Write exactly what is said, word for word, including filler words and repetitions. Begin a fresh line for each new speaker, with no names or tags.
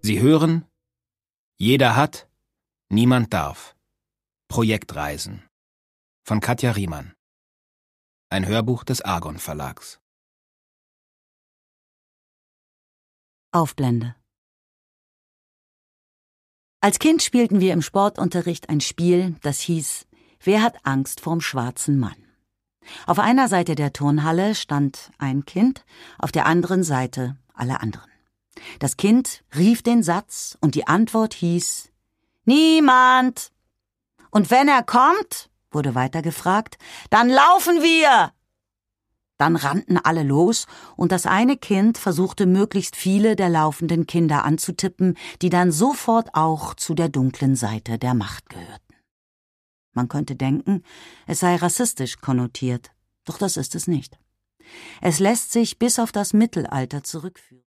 Sie hören Jeder hat, niemand darf. Projektreisen von Katja Riemann. Ein Hörbuch des Argon Verlags.
Aufblende. Als Kind spielten wir im Sportunterricht ein Spiel, das hieß Wer hat Angst vorm schwarzen Mann? Auf einer Seite der Turnhalle stand ein Kind, auf der anderen Seite alle anderen. Das Kind rief den Satz und die Antwort hieß Niemand. Und wenn er kommt, wurde weiter gefragt, dann laufen wir. Dann rannten alle los und das eine Kind versuchte möglichst viele der laufenden Kinder anzutippen, die dann sofort auch zu der dunklen Seite der Macht gehörten. Man könnte denken, es sei rassistisch konnotiert, doch das ist es nicht. Es lässt sich bis auf das Mittelalter zurückführen.